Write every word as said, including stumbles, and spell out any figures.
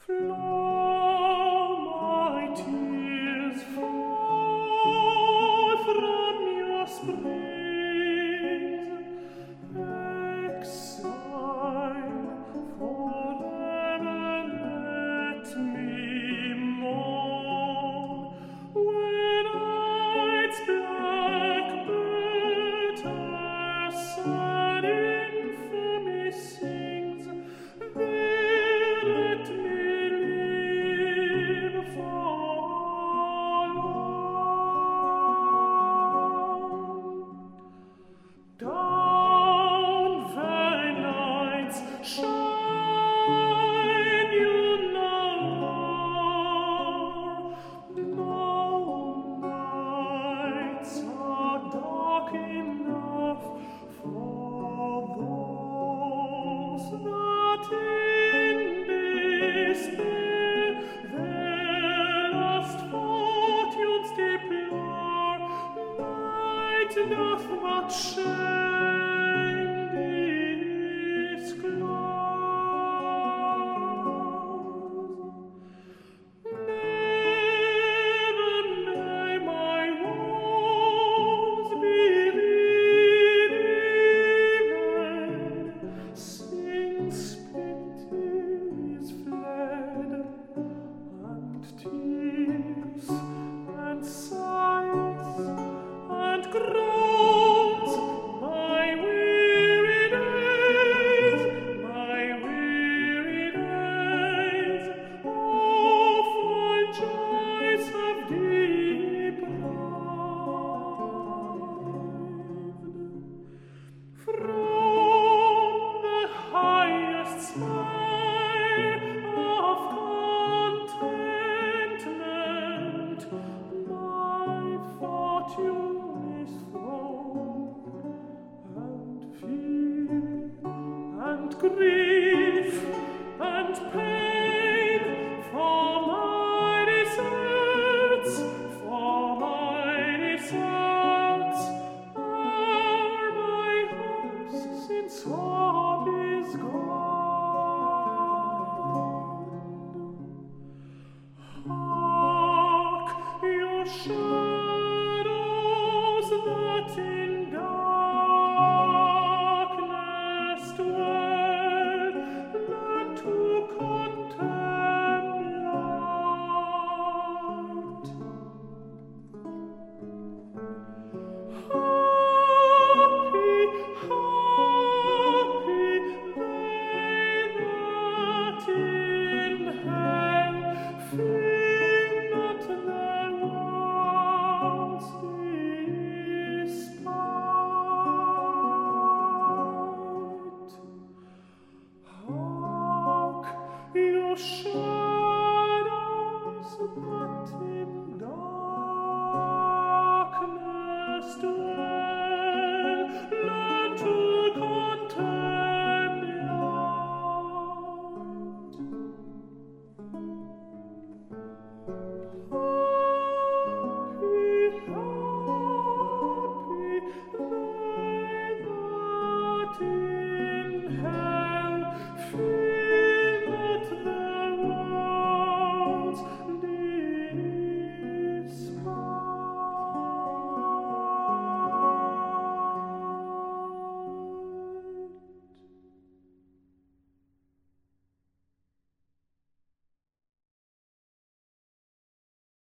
Flow, my tears, fall from your springs, exile, forever let me mourn, when night's black bitter sad infamy sings, there let me live for long. Down vain nights shine you no more, no nights are dark enough for those that in despair their lost fortunes deplore. Night doth but share